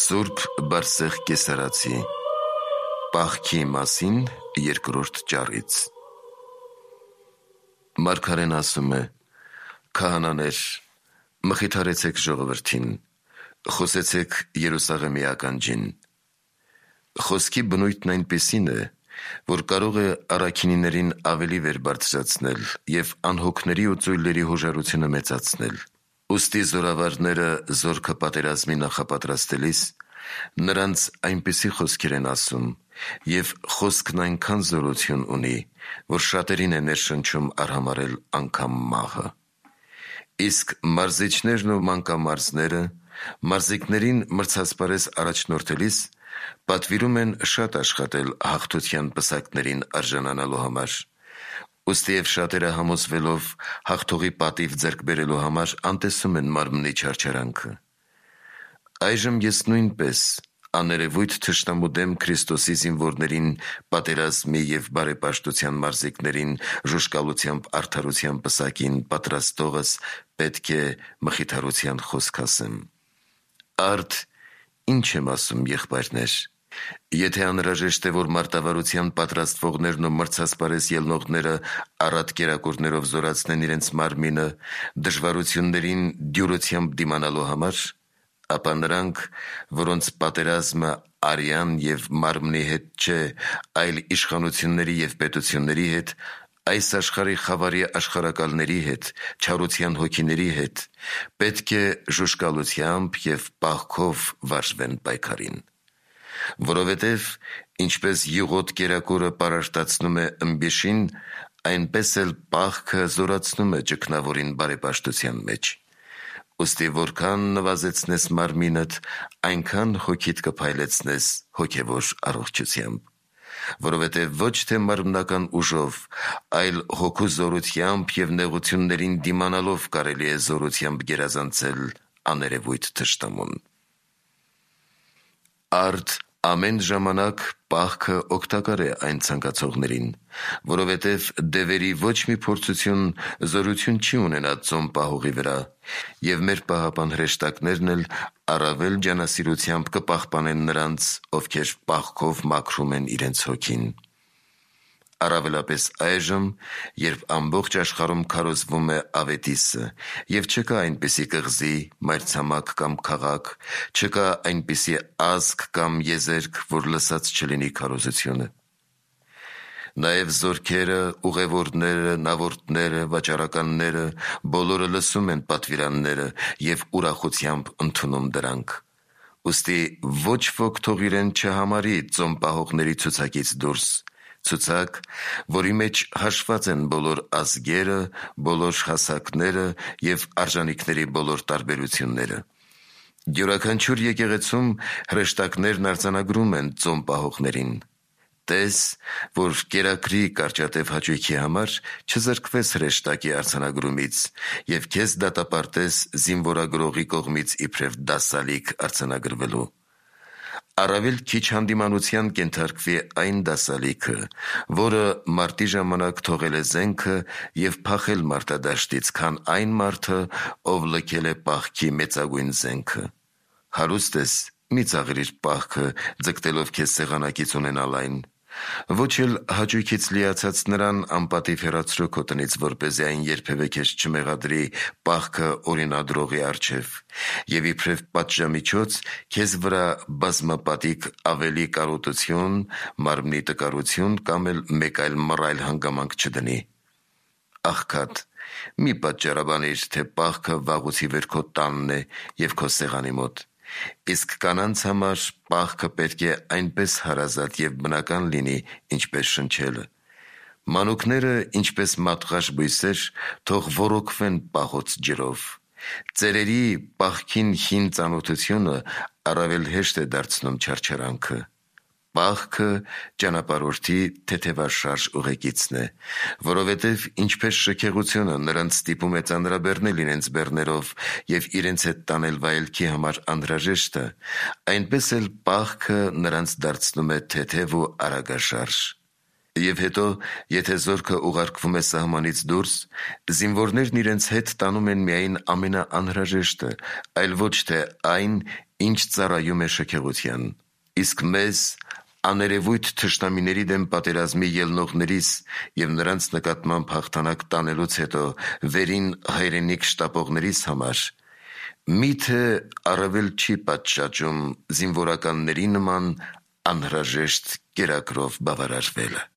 Սուրբ Բարսեղ Կեսարացի Պահքի մասին երկրորդ ճառից Մարգարեն ասում է. «Քահանաներ, մխիթարեցեք ժողովրդին, խոսեցեք Երուսաղեմի ականջին»։ Խոսքի բնույթն այնպիսին է, որ կարող է առաքինիներին ավելի վեր բարձրացնել և անհոգների ու ծույլերի հոժարությունը մեծացնել։ Ուստի զորավարները զորքը պատերազմի նախապատրաստելիս նրանց այնպիսի խոսքեր են ասում, և խոսքն այնքան զորություն ունի, որ շատերին է ներշնչում արհամարհել անգամ մահը։ Իսկ մարզիչներն ու մանկամարզները մարզիկներին մրցասպարեզ առաջնորդելիս պատվիրում են շատ աշխատել հաղթության պսակներին արժանանալու համար։ Ուստի և շատերը համոզվելով հաղթողի պատիվ ձեռք բերելու համար անտեսում են մարմնի չարչարանքը։ Այժմ ես նույնպես աներևույթ թշնամու դեմ Քրիստոսի զինվորներին, պատերազմի և բարեպաշտության մարզիկներին ժուժկալությամբ արդարության պսակին պատրաստողս պետք է մխիթարության խոսք ասեմ։ Արդ ի՞նչ եմ ասում, եղբայրներ։ Եթե անհրաժեշտ է, որ մարտավարության պատրաստվողներն ու մրցասպարեզ ելնողները առատ կերակուրներով զորացնեն իրենց մարմինը դժվարություններին դյուրությամբ դիմանալու համար, ապա նրանք, որոնց պատերազմը արյան և մարմնի հետ չէ, այլ իշխանությունների և պետությունների հետ, այս աշխարհի խավարի աշխարհակալների հետ, չարության հոգիների հետ, պետք է ժուժկալությամբ և պահքով վարժվեն պայքարին։ Որովհետև ինչպես յուղոտ կերակուրը պարարտացնում է ըմբիշին, այնպես էլ պահքը զորացնում է ճգնավորին բարեպաշտության մեջ։ Ուստի որքան նվազեցնես մարմինդ, այնքան հոգիդ կփայլեցնես հոգևոր առողջությամբ։ Որովհետև ոչ թե մարմնական ուժով, այլ հոգու զորությամբ և նեղություններին դիմանալով կարելի է զորությամբ գերազանցել աներևույթ թշնամուն։ Արդ ամեն ժամանակ պահքը օգտակար է այն ցանկացողներին, որովհետև դևերի ոչ մի փորձություն զորություն չի ունենա ծոմ պահողի վրա, և մեր պահապան հրեշտակներն էլ առավել ջանասիրությամբ կպահպանեն նրանց, ովքեր պահքով մաքրում են իրենց հոգին։ Առավելապես այժմ, երբ ամբողջ աշխարհում քարոզվում է ավետիսը, և չկա այնպիսի կղզի, մայրցամաք կամ քաղաք, չկա այնպիսի ազգ կամ եզերք, որ լսած չլինի քարոզությունը։ Նաև զորքերը, ուղևորները, նավորդները, վաճառականները բոլորը լսում են պատվիրանները և ուրախությամբ ընդունում դրանք։ Ուստի ոչ ոք թող իրեն չհամարի ծոմ պահողների ցուցակից դուրս, ցուցակ, որի մեջ հաշված են բոլոր ազգերը, բոլոր հասակները և արժանիքների բոլոր տարբերությունները։ Յուրաքանչյուր եկեղեցում հրեշտակներն արձանագրում են ծոմ պահողներին։ Տես, որ կերակրի կարճատև հաճույքի համար չզրկվես հրեշտակի արձանագրումից և քեզ դատապարտես զինվորագրողի կողմից իբրև դասալիկ արձանագրվելու։ Առավել քիչ հանդիմանության կենթարկվի այն դասալիքը, որը մարտի ժամանակ թողել է զենքը և փախել մարտադաշտից, քան այն մարդը, ով լքել է պահքի մեծագույն զենքը։ Հարուստ ես, մի ծաղրիր պահքը, ձգտելով քեզ սեղանակից ունենալ այն։ Ոչ էլ հաճույքից լիացած նրան անպատիվ հեռացրու քո տնից, որպեսզի այն երբևէ քեզ չմեղադրի պահքը օրինադրողի առջև, և իբրև պատժամիջոց քեզ վրա բազմապատիկ ավելի կարոտություն, մարմնի տկարություն կամ էլ մեկ այլ մռայլ հանգամանք չդնի։ Աղքատ, մի պատճառաբանիր, թե պահքը վաղուց ի վեր քո տանն է և քո սեղանի մոտ։ Իսկ կանանց համար պահքը պետք է այնպես հարազատ և բնական լինի, ինչպես շնչելը։ Մանուկները, ինչպես մատղաշ բույսեր, թող ոռոգվեն պահոց ջրով։ Ծերերի պահքին հին ծանոթությունը առավել հեշտ է դարձնում չարչարանքը։ Պահքը ճանապարհորդի թեթևաշարժ ուղեկիցն է, որովհետև ինչպես շքեղությունը նրանց ստիպում է ծանրաբեռնել իրենց բեռներով և իրենց հետ տանել վայելքի համար անհրաժեշտը, այնպես էլ պահքը նրանց դարձնում է թեթև ու արագաշարժ։ Եվ հետո, եթե զորքը ուղարկվում է սահմանից դուրս, զինվորներն իրենց հետ տանում են միայն ամենաանհրաժեշտը, այլ ոչ թե այն, ինչ ծառայում է շքեղության։ Իսկ մեզ, աներևույթ թշնամիների դեմ պատերազմի ելնողներիս և նրանց նկատմամբ հաղթանակ տանելուց հետո վերին հայրենիք շտապողներիս համար, միթե առավել չի պատշաճում զինվորականների նման անհրաժեշտ կերակրով բավարարվելը։